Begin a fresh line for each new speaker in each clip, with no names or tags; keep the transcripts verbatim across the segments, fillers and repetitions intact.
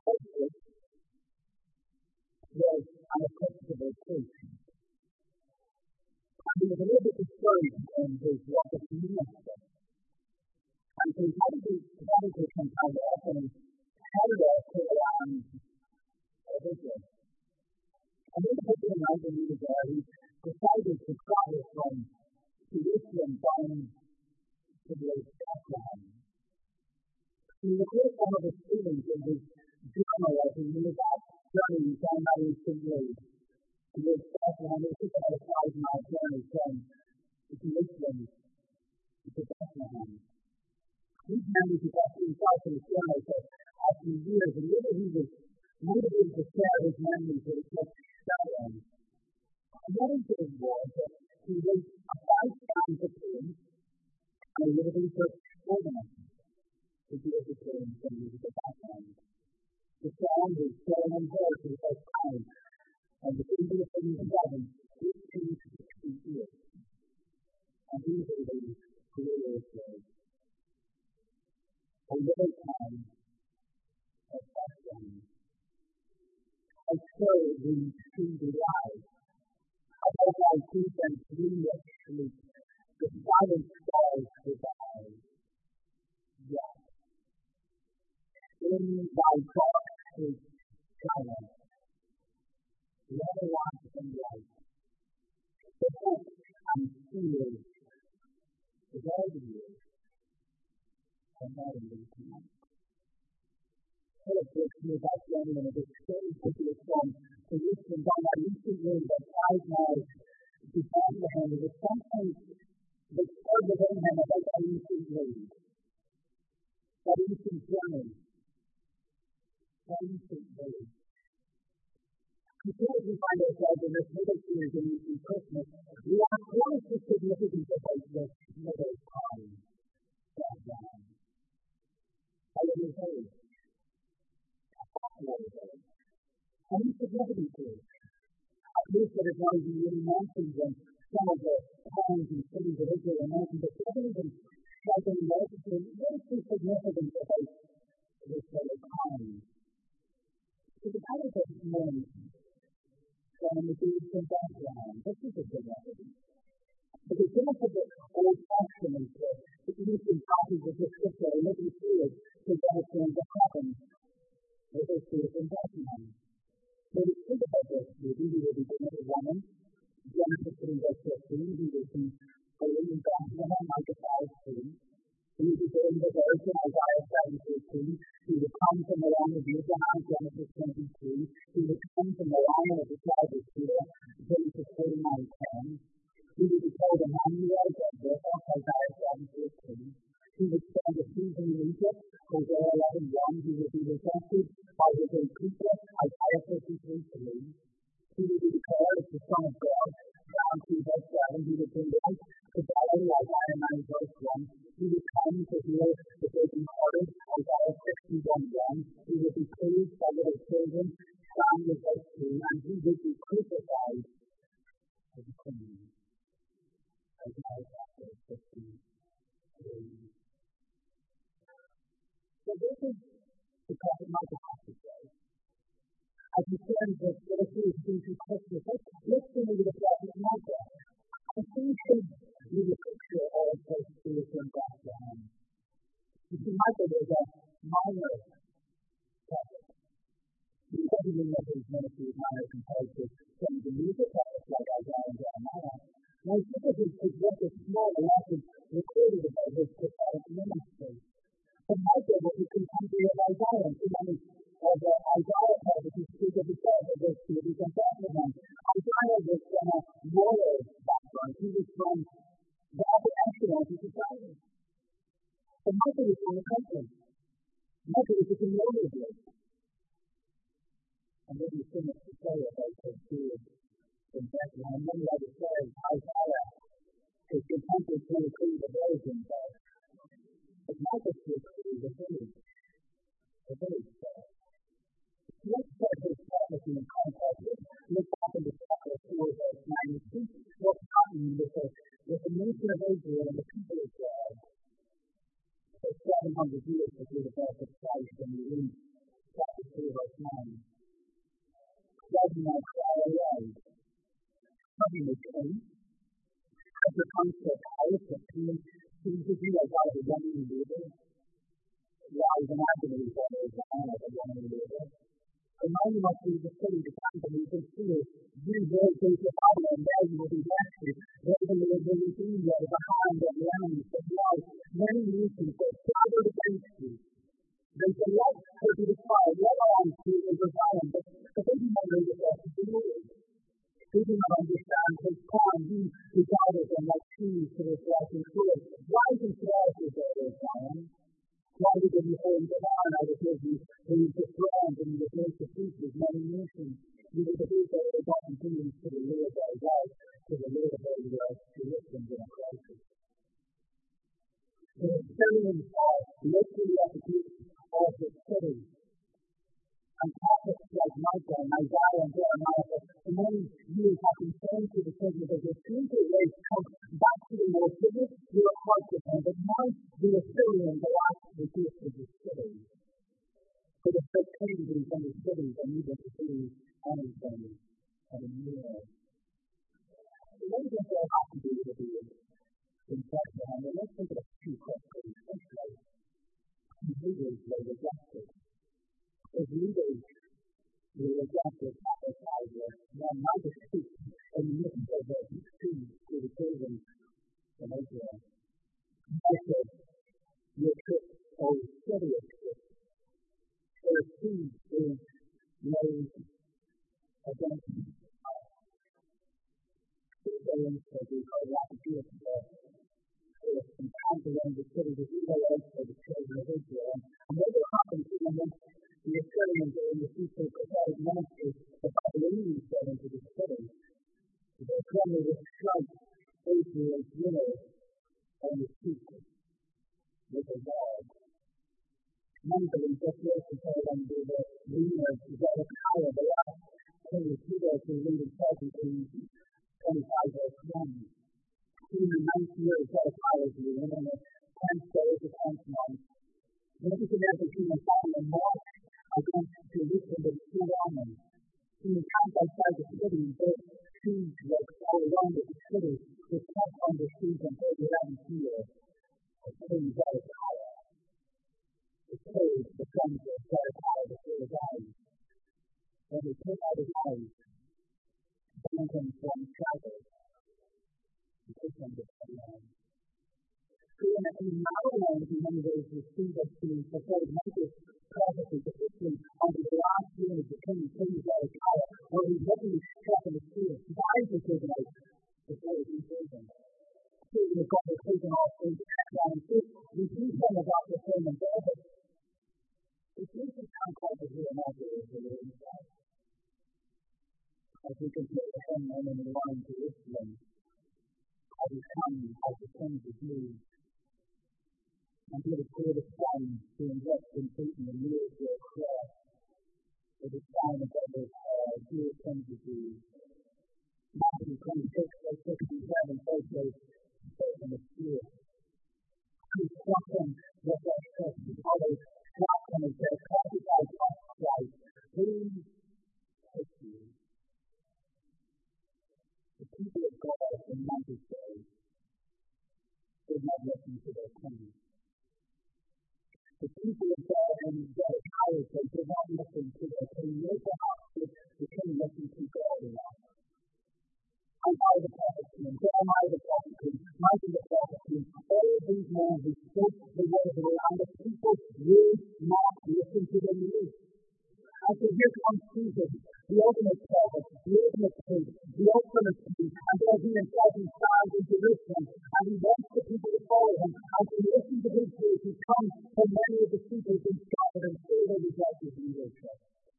Moses was an approachable priest. And he was a little bit discouraged in his walk as a minister. And so he had to be decided to come out of and headed off to the land of Israel. And in the particular night when he was there, he decided to travel from Jerusalem down to the Bethlehem. He recorded some of his feelings in his journal as he made that journey down that ancient road towards Bethlehem. It took about a thousand mile journey from Jerusalem to Bethlehem. These memories he got to himself in his journal for after years, and later he was motivated to share his memories with his children. And one of his was that he was a five-stanza poem, and he would have been for wilderness to do as he came from musical background. The song was shown and heard for the first time, and the angel of the heaven, eighteen sixty years. And these are the glorious words. A little time of Bethlehem. I so we see the light. Above my feet and dreamless sleep, the silent stars divide. Yes, in thy dark is silence, never light and light. The hope and fear is all the years, and not in the tonight. Philip was here back then in a very particular song to listen down that ancient road that five miles to Bethlehem. There was something that stirred within him about that ancient road, that ancient journey, that ancient road. Because we find ourselves in this middle season in Christmas, we ask what is the significance about this middle time, Bethlehem? How it is old. Any significance to it? At least that is why we really mentioned in some of the towns and cities of Israel and mentioned that there isn't something else to what is the significance about this little time? So the Bible says this morning, from the days from Bethlehem, this is a significance. Because some of the Old Testament, the ancient copies of the scripture are looking through it to get it going to happen. Let us see it in Bethlehem. So we think about this, maybe we will be doing it woman, Genesis three verse fifteen, we will see a living Bethlehem like a five tree. We will be doing the verse in Isaiah seven thirteen, he will come from the line of Abraham, Genesis twenty-three, he will come from the line of the tribe of Judah, Genesis forty-nine ten. He will be called Emmanuel, God with us, Isaiah seven fourteen. He would spend a season in Egypt, Hosea eleven one. He would be rejected by his own people, Isaiah fifty-three three. He would be declared as the Son of God, John two verse seven. He would bring life to Bethlehem, Isaiah nine verse one. He would come to heal the broken-hearted, Isaiah sixty-one one. He would be pleased by little children, Samuel verse two. And he would be crucified as a criminal, Isaiah chapter fifty-three. So this is the prophet Micah has to say. As he turns this little to Christmas, let's listen to the prophet Micah. I think should be the picture of this spirit in Bethlehem. You see, Micah was a minor prophet. He wasn't even in his ministry as minor compared to some of the music prophets like Isaiah and Jeremiah. Now, this is just a small lesson recorded about his prophetic ministry. But Micah was a contemporary of Isaiah, and too many of the Isaiah prophets who speak of the birth of this baby from Bethlehem. Isaiah was from a royal background. He was from the upper echelons of society. But Micah was from the country. Micah was just a normal boy. And then he finished to say about this period in Bethlehem. Many others say Isaiah is contemporary to the Queen of Origin, but but Micah speaks to the village, the village there. Let's put this prophecy in context. Look back into chapter four, verse nine. You see what's happening with the, with the nation of Israel and the people of God for seven hundred years before the birth of Christ, and we read chapter four, verse is an agony for those that are not one another. And now you must be the city, the temple, you can see it. You will go to Father, and there you will be rescued. There you will be redeemed out of the hand of the enemies of life. Many nations that gathered against you. They say, let her be defiled, let our arms be overwhelmed. But, but they do not know the best of the Lord. They do not understand his plan. He who gathers them like trees to their flashing sword. Rise and thrive, O daughter of Zion. Why did you hold the line out of his who is dethroned and you will to pieces many nations? You will believe that it all continues to the Lord thy God, to the Lord of thy God, to listen in a crisis. The Assyrians are literally at the gates of the city. And prophets like Micah and Isaiah and Jeremiah for many years have been saying to the children of Israel, seem to raise come back to the Lord, to lift your hearts with him. But now the Assyrians are at the gates of the city. For the first kingdoms and the cities are needed to do anything anymore. So what does it all have to do with the in Bethlehem? Well, let's think of two questions. Firstly, whose leaders were rejected? As leaders were rejected by their Savior, then not to speak in the midst of the sea to the children of Israel. I said, your trip, oh, steady your trip. For a seed is laid against us. Two days that we call that the gift of earth and count around the city that we lay out for the children of Israel. And what will happen to them when the Assyrians are in the future prophetic ministry, the Babylonians get into the city? They come with a strike Israel's winners on the cheek with a rod. Many believe that this is how them do the leaders to get a power. The last king of Judah to lead in seventeen twenty-five verse one. In the ninth year of Zedekiah's reign, and the tenth day of the tenth month, Nebuchadnezzar king of Babylon marched against Jerusalem with two armies. He encamped outside the city and built siege works all around the city, which kept under siege until the eleventh year of King Zedekiah. The cave, the sons of Zedekiah before his eyes. When he took out his eyes, burned him from shadows, and took him to the land. So in the narrow land, in many ways, we see that the prophetic Moses prophecy, particularly under the last year of the king, King Zedekiah, where he's literally struck in the spirit. His eyes were taken out before he was taken. Children of God were taken off into exile. And so we see some about the same in David. It's really kind of hard to hear an author of the Lord himself. As we compare him and in the line to Jerusalem, as he comes, as the kings of news, and he was called a son to invest in Satan and years to a cross, with a sign of the uh, Jewish kings of news. Matthew twenty-six, verse sixty-seven, says those in the spirit. Who struck him with their fists, his others struck him as their crucified Christ. Who took you? The people of God in Moses' day did not listen to their king. The people of God in Zedekiah's day did not listen to their king. No, perhaps the king listened to God enough. Isaiah the prophet came, Jeremiah the prophet came, Micah the prophet came. All of these men who spoke the word of the Lord, and the people would not listen to them either. And so here comes Jesus, the ultimate prophet, the ultimate king, the ultimate king, and there he himself he stands in Jerusalem, and he wants the people to follow him, and to listen to his voice. He comes from many of the people who scattered and still they reject his leadership.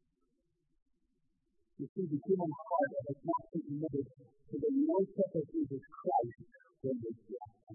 You see, the human heart has not been committed to the lordship of Jesus Christ when they reject him.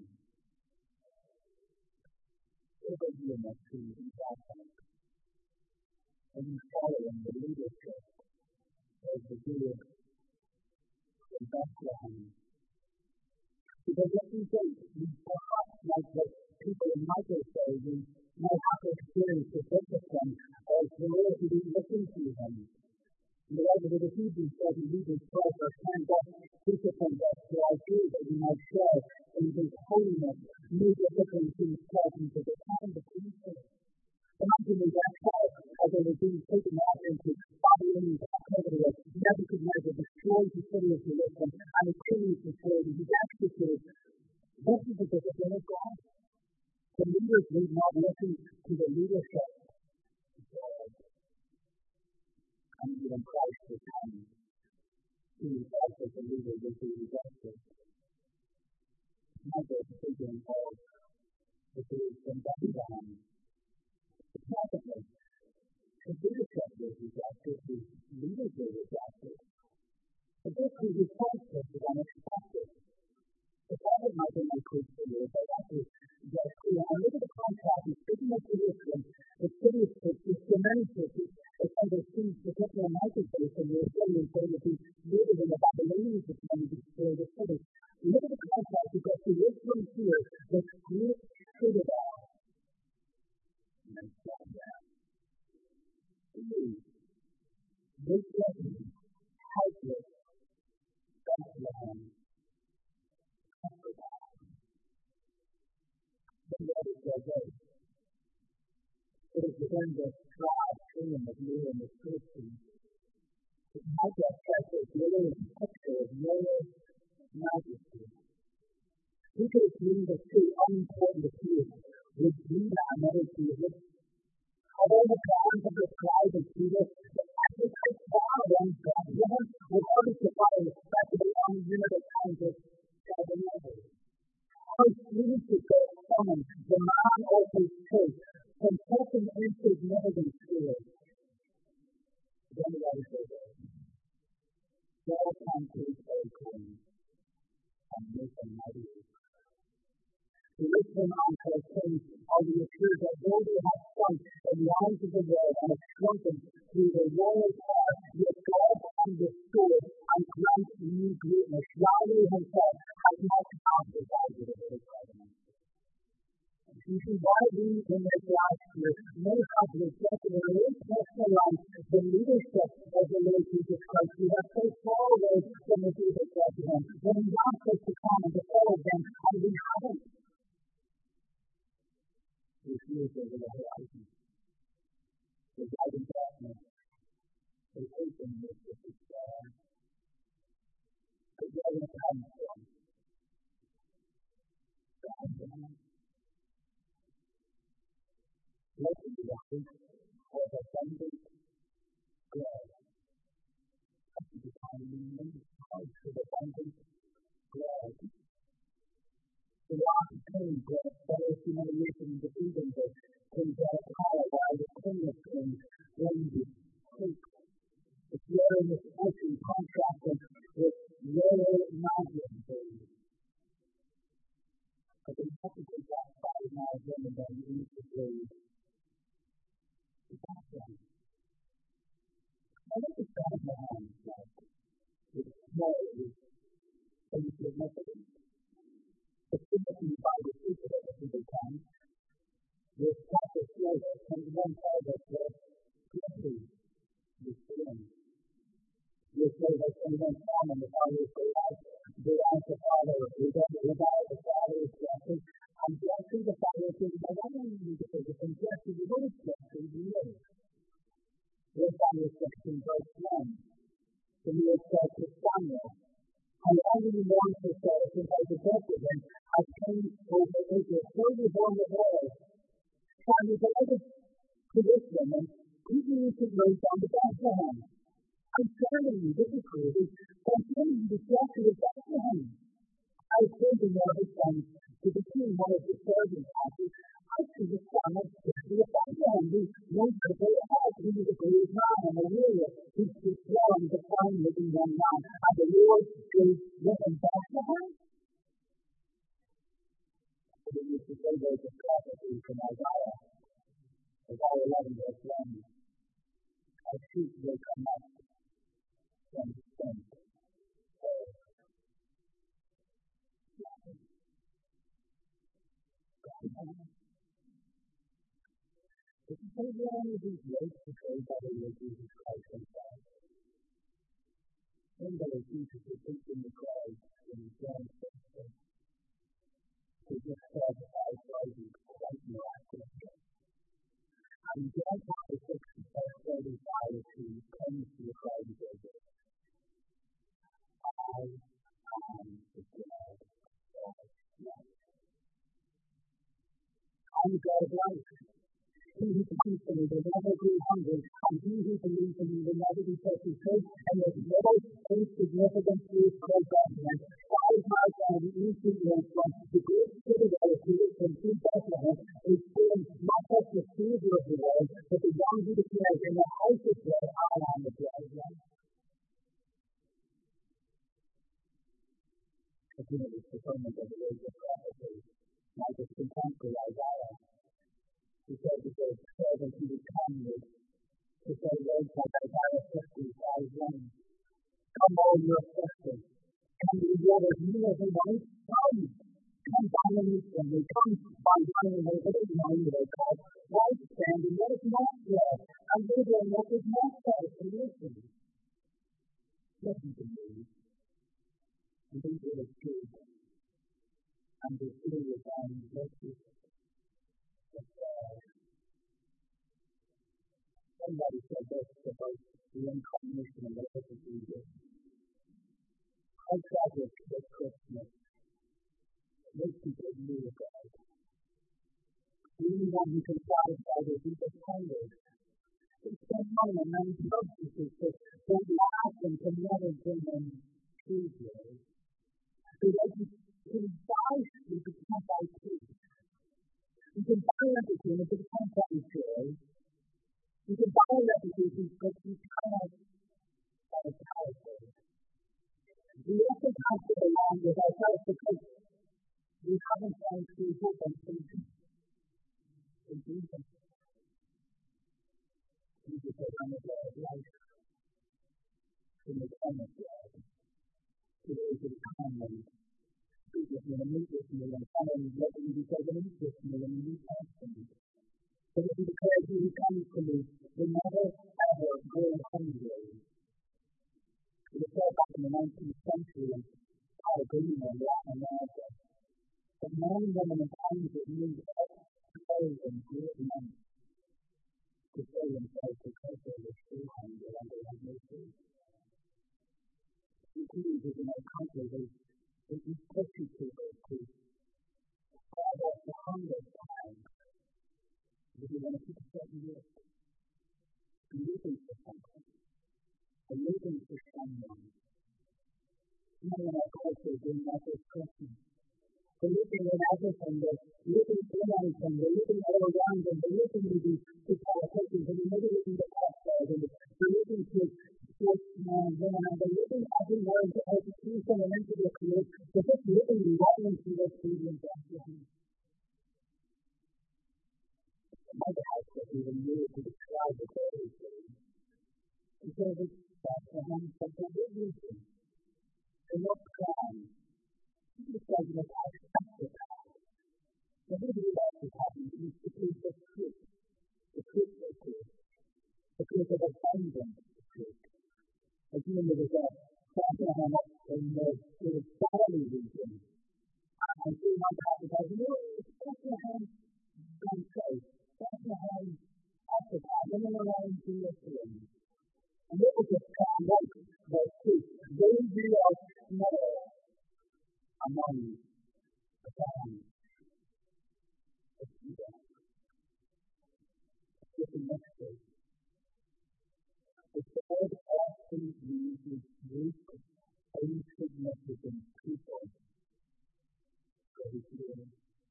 Over you in that tree, in that time, and you follow in the leadership of the good in Bethlehem. Because what we think, we perhaps like the people in Micah's day, we might have to experience the discipline of the Lord who didn't listen to him. In the writer of the Hebrews says in Hebrews twelve, verse ten, God disciplines us to our good that we might share in his holiness, no discipline to his presence at the time of the people. Imagine that Paul, as they were being taken out into Babylonian captivity, as Nebuchadnezzar destroyed the city of Jerusalem and the king was destroyed, and he's executed. This is the discipline of God. The leaders need not listen to the leadership of God. And even Christ was coming. He himself as the leader would be rejected. Never figure involved with the from Abraham. Secondly, the leadership was rejected, the leaders were rejected. But this was responsible to unexpected. The problem might be my case for you, but that is that clear. And look at the contrast. He's speaking of Jerusalem, the city of is tremendous. It's under siege, particularly in Marketplace, and the Assyrians say that these leaders in the Babylonians are trying to destroy the city. Look at the contrast. You've got Jerusalem here, this great citadel. And then stand down. This lesson, helpless, Bethlehem, it is within the tribe kingdom of you and the Christians. It might have such a glorious picture of royal majesty. Who could have seen the two unimportant appears with Judah and other Jesus? Although the plans of the tribe of Judah, the sacrifice far one Bethlehem was always to follow the respectable unlimited kinds of seven others. Christ leadership goes common, the man also takes, from taking insignificant spirit. Then the other goes over. God comes to his own claim and make them mighty. The rich man on kings are the assured that though they have sunk in the eyes of the world and have shrunken through the royal power, yet God understood and grants new greatness. Yahweh himself has not occupied it in his covenant. You see, why we in this last year may have rejected in our own personal life the leadership of the Lord Jesus Christ. We have so far away from the Jesus of him. When he wants us to come and to follow him, and we haven't. We refuse over the horizon. The guiding darkness. The open with the despair. The guiding comes from God. Let it be the hope of abundant God. Let it be the house of abundant God. The last king brought better humiliation in the kingdom of King Zedekiah, while the king of kings reigned with hope. It's there in this ocean contrasting with royal majesty. But the message of that five miles in and then leads to grave. It's not done. I look at Bethlehem like it's small, it's insignificant. It's significant by the people that it become. With practice later, and one tells us that guilty is sin. You say that someone common, the Father is so like, they ask the Father, we don't regard the Father as blessed. I'm blessing the Father is saying, I don't need to say this, I'm blessing the Lord is blessing the Lord. We're found in section verse one. The Lord said to Samuel, I already long for Saul since I rejected him. I came over Israel, so you born the world. Samuel delivered to this woman, who you should raise on the Bethlehem. I'm telling you, this is crazy. I'm telling you, the statue of Bethlehem. I was thinking of his sons to the king, one of the servants, after I see the son of the Bethlehem, who knows the great house, who is a great man and a ruler, who speaks well and the fine living young man, and the Lord is with him Bethlehem. So we used to say those of prophecy from Isaiah, Isaiah eleven, verse one. A sheep will come up from the sun. If you take one of these words portrayed by the Lord Jesus Christ himself, then the Lord Jesus is preaching the Christ in John six, who just said, I told you, quite miraculous. And John chapter six, verse thirty-five, he comes to the crowd and says, I am the bread of life. I'm the God of life. He who comes to me will never go hungry, and he who believes in me will never be thirsty. And there's no insignificant truth called Bethlehem. Five miles down the east of Jerusalem, the great city of Jerusalem, to Bethlehem, is born not just the Savior of the world, but the one who declares in the house of bread, I am the bread of life. Again, it is the fulfillment of the words of prophecy, not just contemporary Isaiah. He said that the servant who would come with to say words like Isaiah fifty-five one. Come all your afflicted, come to the waters, you know who might come. Come down and meet them. They come by running away, but it's not you they call. Right standing, let us not rest, and they will not is not felt to listen. Listen to me, and they will escape, and the city will find justice. Somebody said this about the incarnation of the Lord Jesus. How tragic this Christmas. Makes people new to God. The only one who can satisfy their deepest hunger. It's so long and many substances that don't last and can never bring them true joy. So that you can buy sleep, but you can't buy peace. You can buy everything, but you can't buy joy. You can buy a reputation, but you cannot buy a powerful. We often have to belong with ourselves because we haven't found true hope and faith in Jesus. Jesus said, I'm the bread of life. In the time of God, to those who come and speak with me and meet with me and come and let me be present with me and meet with me. So that he declares he who comes to me will never ever go hungry. It was said back in the nineteenth century in Alabama, Latin America, that men and women in times of need prayed and great men to save themselves because they were so hungry and they had no food. We believe that in our country that we pursue people to call out the hunger time. If you want to keep a certain list, I'm looking for something. I'm looking for someone. Many in our culture doing that this Christmas. They're looking at everything. They're looking for anything. They're looking all around them. They're looking to be to politicians. And they're never looking to pastors. And they're looking to sportsmen and women. And they're looking everywhere into education and into their careers. They're just looking right into their children's destiny. My dad said he even knew to describe the glory story. He said it's Bethlehem, but for good reason. They're not crying. He described it as unexpected. But what do you like to happen? It's the case of truth. The truth of truth. The truth of abundance of truth. Again, there was a Bethlehem up in the Galilee region. And three months after that, you know, it's Bethlehem gone south. Bethlehem Africa, and then around Jerusalem. And it was a strong light, verse two. They who are small among the families of Judah. Listen next verse. The Lord often uses great, insignificant people for his glory.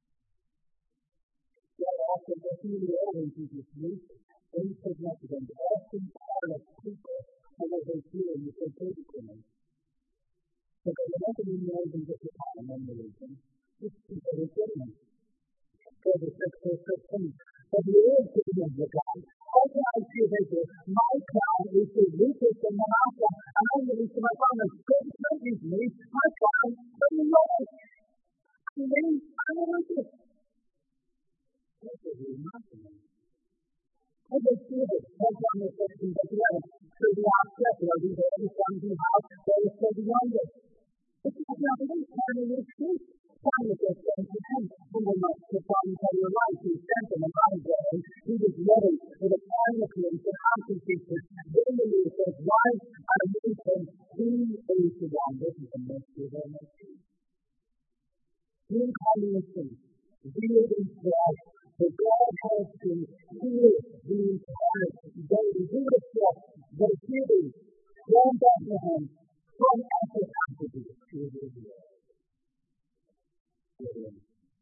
God often, as he always uses great, insignificant, often powerless people for his glory with their faithfulness. So that whenever we know them at the time in the region, it's people who are goodness. God is six verse fifteen. But the Lord gave them the God. How can I see this? My crown is the richest in Manasseh, and I'm the least of my family. God praise me, my crown, but the Lord. And then I'm the richest. That's what we're imagining. How they see this? One time they're fifteen, but eleven. So the last step, you know, these are the sons who have, they are still the youngest. It's not happening, and it is true. promised us that he sent someone else to come into your life. He sent him a mind and he was ready for the final appearance and consequences. Then the Lord says, why are you saying he is the one? This is the mystery of our mystery. The incarnation, real in flesh, that God has to heal the incarnate deity. Who would have thought that a baby from Bethlehem, from Africa, could be the Spirit of the Lord? Bethlehem,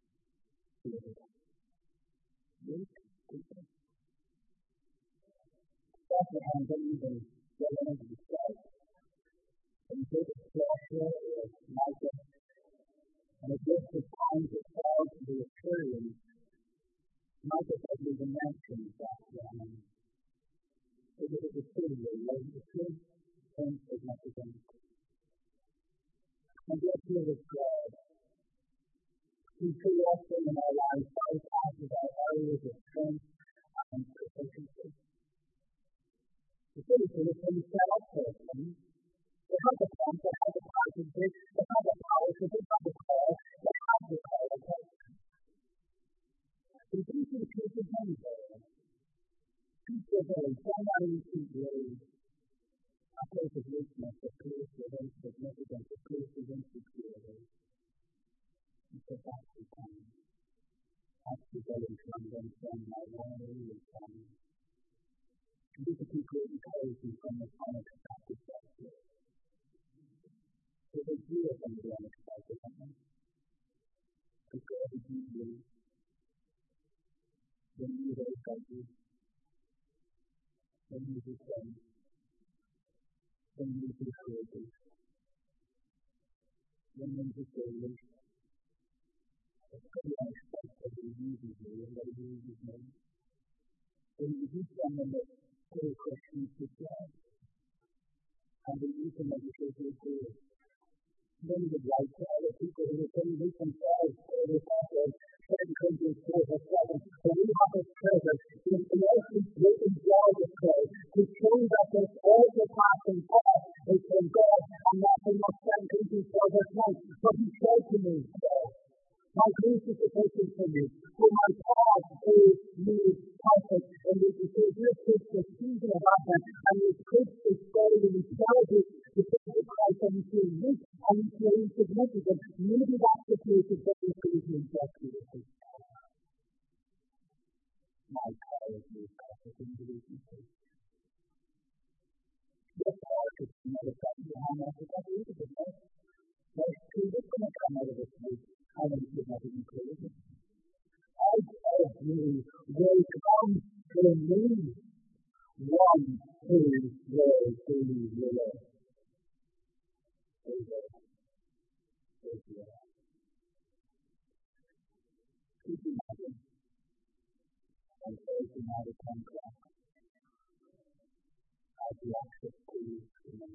don't even get into the sky. And David Joshua or Micah, and it gives the time to fall to the Assyrians. Micah said he was a mention Bethlehem. It was a city where the truth and significance. And yet here is God. He too often in our lives bypasses our areas of strength and proficiency. The city is when you set up for them. They have the funds, they have the packages, they have the powers, they have the call, they have the call of God. But these are the people of anywhere. People of very primarily ways. A place of weakness, a place of insignificance, a place of insecurity. And so that's the time. That's the going from them from my way and from these are people who encourage you from the unexpected perspective. So they do it from the unexpected, don't they? Because God is you. Then you will help you. Then you will send. Then you will create it. Then you will save it. It's pretty unexpected that He uses you and that He uses me. When you do something that very questions to God, and then you can make sure to do it. Then you would like to other people who are saying they themselves, or they thought of Second Corinthians four verse seven, but we have this treasure in Colossians written jars of clay, to show that this all the passing past is from God, and nothing of Second Corinthians four verse nine. But He said to me, my grace is sufficient for you, for my power is made perfect. And if you say this is the season of Advent, and you preach this story and you celebrate the things of Christ, and you feel weak, and you feel insignificant, maybe that's the place of what you feel to inject you with this power. My power is made perfect in the weaknesses. This power is another thing behind that, is that it is a bit. There's two that's going to come out of this week. I don't think that is included. Out of you will come to me one who will be willing. Over Israel. Keep in mind, and facing out of contract, as the access to you to me.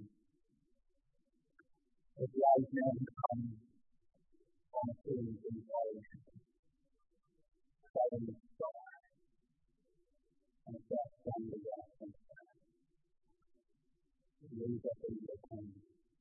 As wise men come on a series in violation, setting the star, and death from the death and death. Raise up in the tongue.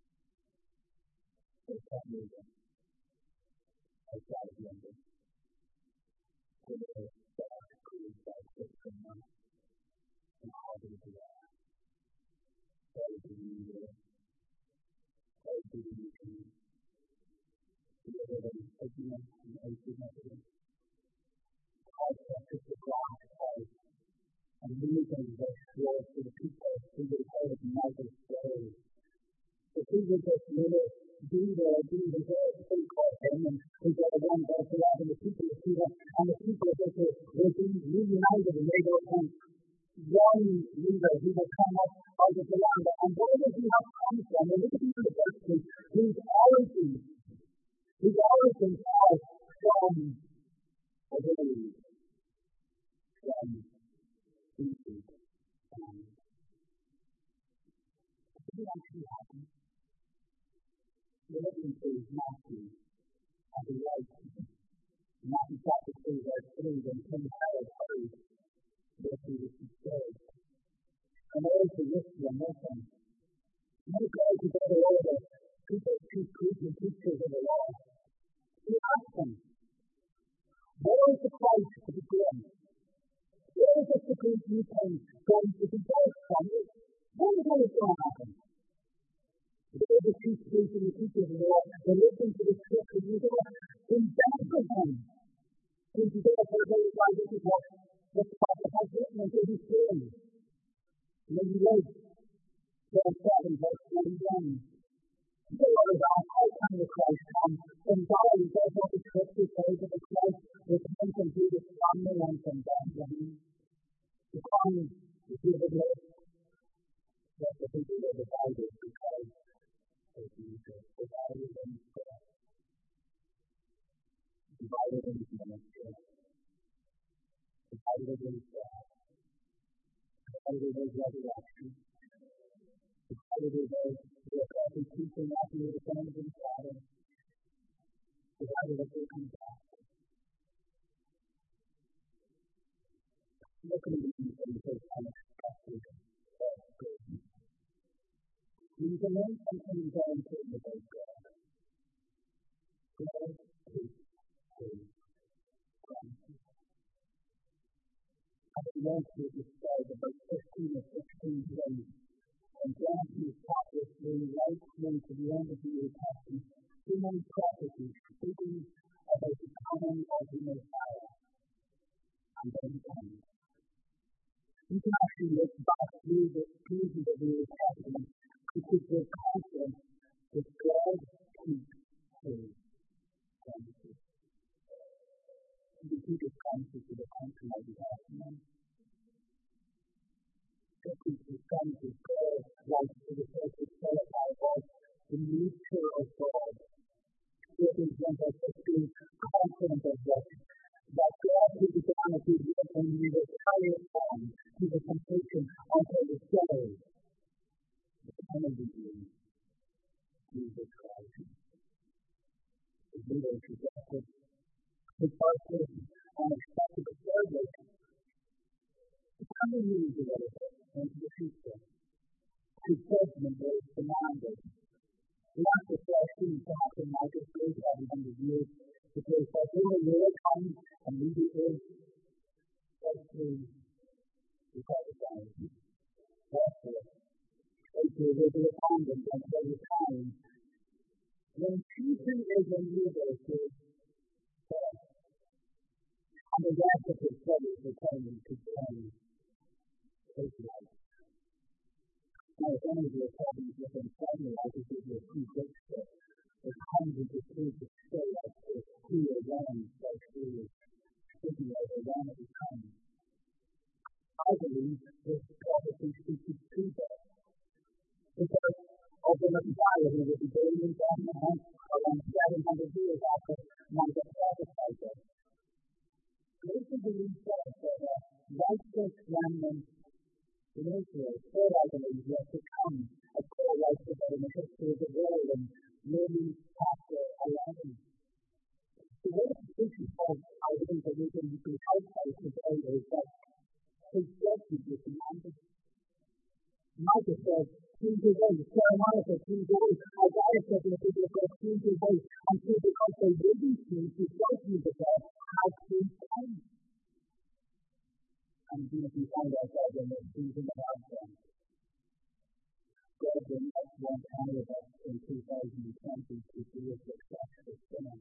Take that moving. Take that agenda. Put it in the star, create that system now. And how do you do that? How do you do it? How do you do it? Whether that is taking and opening evidence. How precious the glass is. And moving this word to the people who would have heard Michael's story. If we would just really do the do the word thing for him, and we get the one verse eleven, the people of Peter, and the people of Israel will be reunited, and they will have one leader who will come up out of the land. And where does he have come from? And look at the university, whose origins, whose origins are from a village, from Egypt. Um, what did actually happen? The living is Matthew at the right. Matthew chapter two, verse three, when King Herod heard that he was destroyed. And all to this one, listen. He called together all the people, chief priests and teachers of the law, He asked them, where is the Christ to be born? Where is the supreme king going to be born from? When is it going to happen? The religious chief priests and the teachers of the law, they listened to the scripture, and they said, in Bethlehem, in Judea, for the very why this is what the prophet has written, and so he's born. And then he wrote, John seven, verse twenty-one. The Lord is our how can the Christ come from God? He says what the scripture says that the Christ will come from Judas family and from Bethlehem. The come to give the Lord that the people are divided because of Jesus, divided in prayer, divided in ministry, divided in prayer, divided in resurrection, divided in those who are probably teaching after the sons and fathers, divided as they come back. Look at the things that he says unexpected. That's good. You can learn something very important about God. God is a promise. I would love to describe about fifteen or sixteen ways when Genesis chapter three, right through to the end of the New Testament, too many prophecies speaking about the coming of the Messiah and then coming. You can actually look back through the pages of the New Testament because we're confident that God keeps his promises. We keep his promises to the country of the Testament. God keeps his promises. God writes to the church of Philippi about the nature of God. Philippians one verse fifteen, confident of this, that God who began a good work in you will carry it on to the completion until the day the coming of Jesus Christ. The leader is rejected. The first is unexpected, but thirdly, the coming news of it into the future. His judgment is demanded. We have to first see God in like a great seven hundred years because that little Lord comes and we do it especially because of God. Therefore, April will be abandoned until the time when choosing is a leader to God. And the rest of his brothers are coming to join his life. Now, if any of you are problems with him, certainly I could give you a few books that there's hundreds of pages still as to who or when such who is speaking of or when it is coming. I believe this prophecy speaks to two things. Because of the Messiah who will be born in Bethlehem around seven hundred years after Micah prophesied this. Most of the New Testament said that righteous remnant in Israel, still I believe, yet to come, as Paul writes about in the history of the world in Romans chapter eleven. The way it speaks of, I think, that we can be outside today is that his judgment is demanded. Micah says, choose your way. Jeremiah says, choose your way. Isaiah says in the book of God, choose your way. And so because they didn't choose the judgment of God, how to come? And even if we find ourselves in this season of outcome, God will not want any of us in two thousand twenty to be a successful sinner.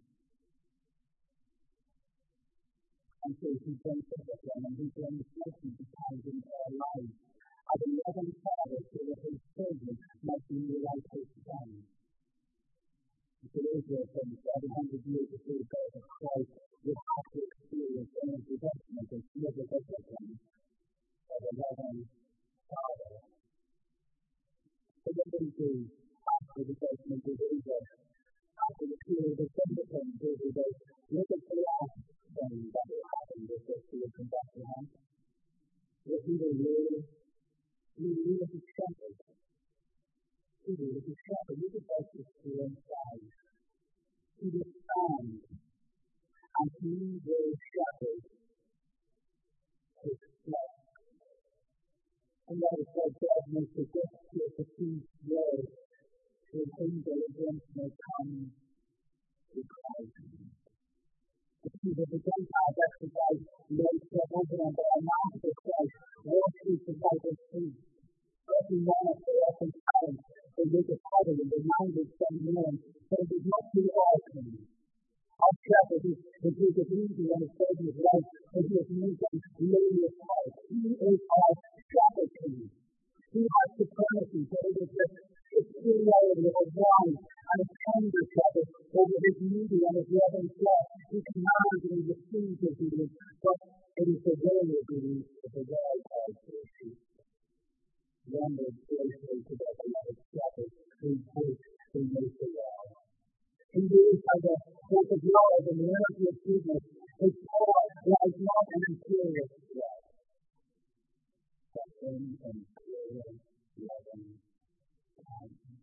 And so he brings discipline and he brings judgment to times into our lives. As a loving father so that his children might be like his son. So Israel from seven hundred years before the birth of Christ would have to experience God's judgment and feel the discipline of a loving father. So what do we do after the judgment is over? After the period of discipline is over, look at the last thing that will happen with this field from Bethlehem. What he will really We need a shepherd. We need a shepherd. We just like to stay inside. He will stand, and he will shepherd his flock. And that is why God makes a gift to a deceased world, so his angel against may come to through Christ. The Jews of the Gentiles exercise lordship over them, but are not for Christ. All truth disciples speak. Every man of their own talent, they make a pattern and remind us some men, but it is not too all things. Our shepherd is the Duke of Easy and the Savior of life, and he has made them lady of life. He is our shepherd king. He has supremacy, but it is the superiority of a wise and a tender shepherd over his needy and his loving flock. He commands and he receives obedience, but it is the very obedience of the well-called sheep. Wondered closely to the beloved shepherd who takes the most of all. Indeed, by the force of love and the energy of goodness, his power lies not in imperious love, but in imperious loving kindness.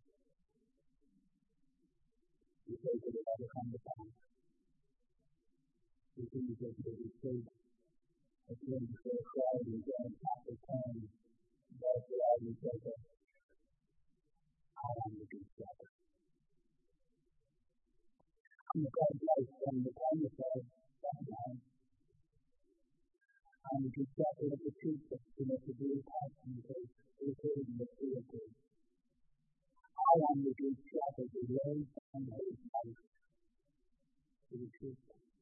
We take it at the come to pass. We see that it is safe. At the end of the crowd, we go and pass the time. That's why we take it. I am the good shepherd. I'm the God life from the kindness of God. I'm the good shepherd of the truth that's been able to do his action because it is in the spiritual. I am the good shepherd who lays down his life for the truth.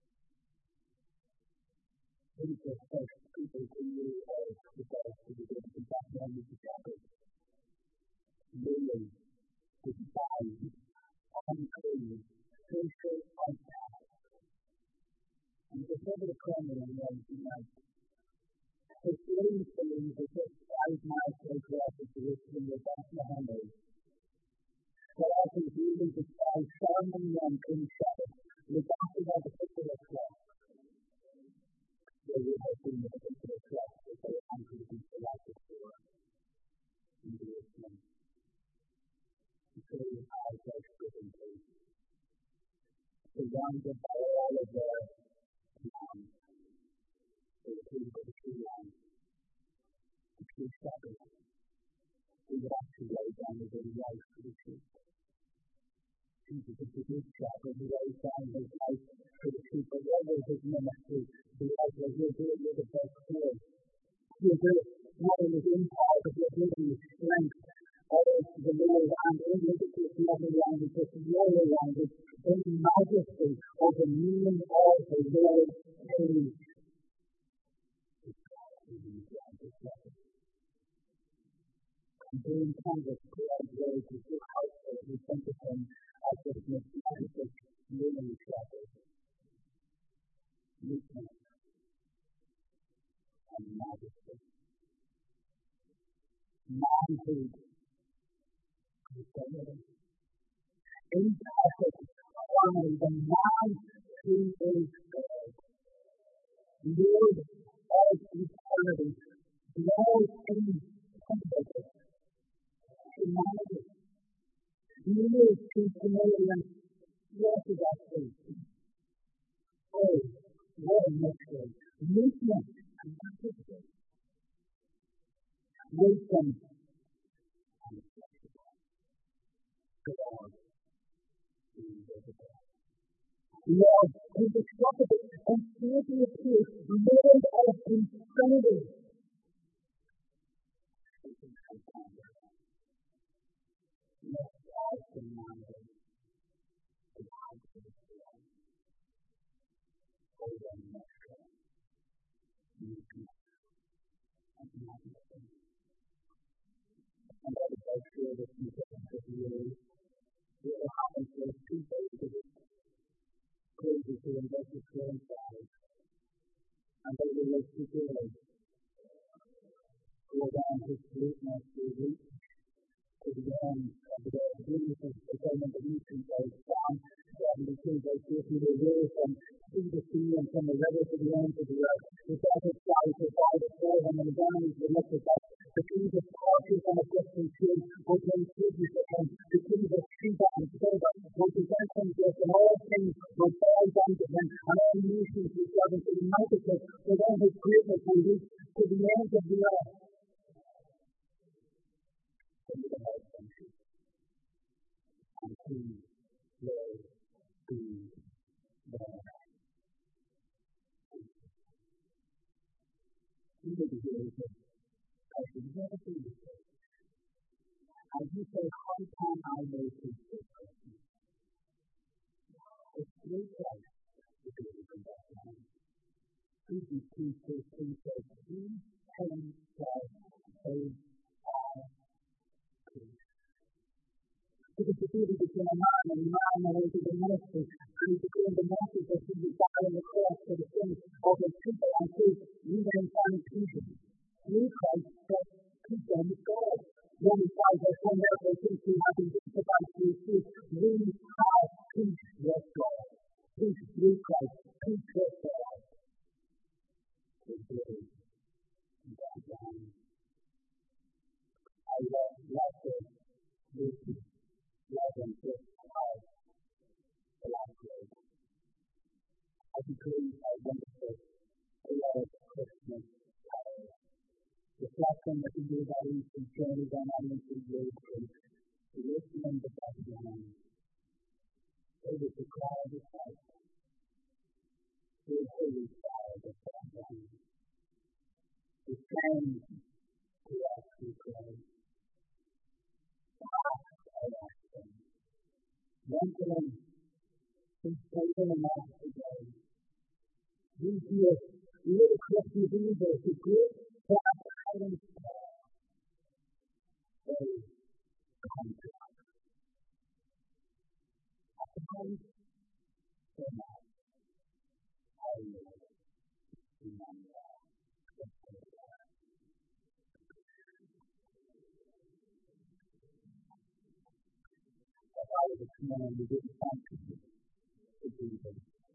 Jesus says people who really are the best to be good. In fact, I am the shepherd. Really, despised, unclean, social outcast. And the further criminal was tonight. His living things are just five miles away from the Jerusalem of Bethlehem. But I think even despite Solomon and King Shepherd, regardless of the particular class, there would have been a particular class that they were hungry to be selected for in Jerusalem. Because of how such given place. Surrounded by all of their lambs, they were treated as a true lamb, a true shepherd, who would actually lay down his own life for the truth. Jesus is the good shepherd who lays down his life for the truth, but what was his ministry? Because what he'll do it with the best care. He'll do it not in his own power, but he'll do it in his strength. Others, the Lord, and in this loving language, this royal language, in majesty of the meaning of the Lord's name. And doing Congress great ways to give household, we think of him as this magnificent living shepherd. Meekness and majesty. Manhood. Imperfect, harmony, the man who is God. Lord of eternity, dwells in comfort, humanity. Lives in humility and orthodoxy. Oh, what a mystery. Meekness and majesty. Wisdom and God is invisible. Love is indestructible and purity of truth, Lord of infinity. Let God command us to hide his love. Hold on, myself. Meekness and majesty. And I would like to share with you that really what happens to those people who crazy to invest his grandchild. And they will look to God. Go down his sweetness to reach to the end of the goodness of the government of Eastern Place down and the king of the city will go from sea to sea and from the river to the end of the earth. The desert skies will fly before him and the valleys will lift us up. The kings of Tarshish and of distant shields will bring tribute to him. The kings of Sheba and Seba will present him gifts, and all things will bow down to him, and all nations will serve him. To the multitude, for then his greatness will reach to the ends of the earth. And he, Lord to the individuals of the United States. As you say, how can I make it different? It's three places to be able to get Please be please, please, please, please, ten, twelve, eight, five, two. Because the beauty between a man and a man and into the ministry, and between the message that he was following the cross for the sins of his people and his even in time people. Through Christ, that people in God. Romans five verse one, therefore, since we have been justified through faith, we have peace with God. Peace through Christ, peace with God. It's really God down. I love, love this, this, love and this, love, the last word. I decree, I wonderful, a lot of Christmas power. The platform that we do that is in journey down on into the road to listen and the background. It is the cry of the Christ. The holy cry of the background. The sound to us who pray. Ask and ask them. Once again, since Satan and us today, we hear little Christian believers who great God and prayer. They come to us. At the moment, they're not. I know. Remember. Father, this morning we give you thanks for Jesus.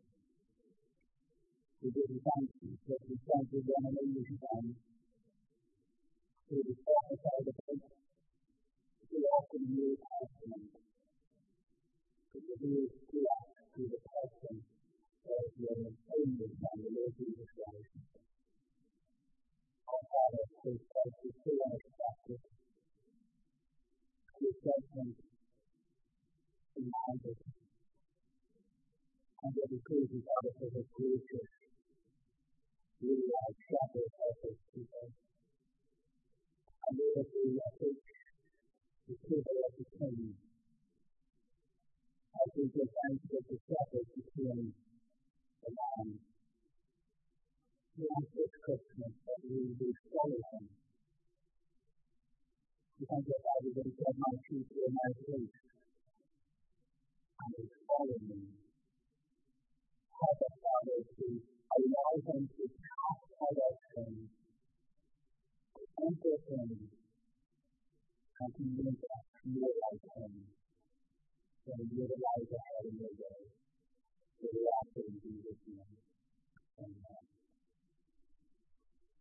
We give you thanks that we thank you again and again time. We will prophesy the faith. We offer you a testament. We reveal to us through the person of your only Son, the Lord Jesus Christ. Our Father, through Christ, we still unexpected. Your judgment reminded and that the truth is out of the creature. We are shepherds of his people. And we have to take the people of the king. As we give thanks to the shepherds between the land. We ask this Christmas that we will be follow him. We thank you, Father, that he said, my sheep hear my voice. And they follow me. Help us, Father, to allow them to cast out our sins, to enter him, and to make us more like him, and live a life ahead in your way. We ask in Jesus' name. Amen.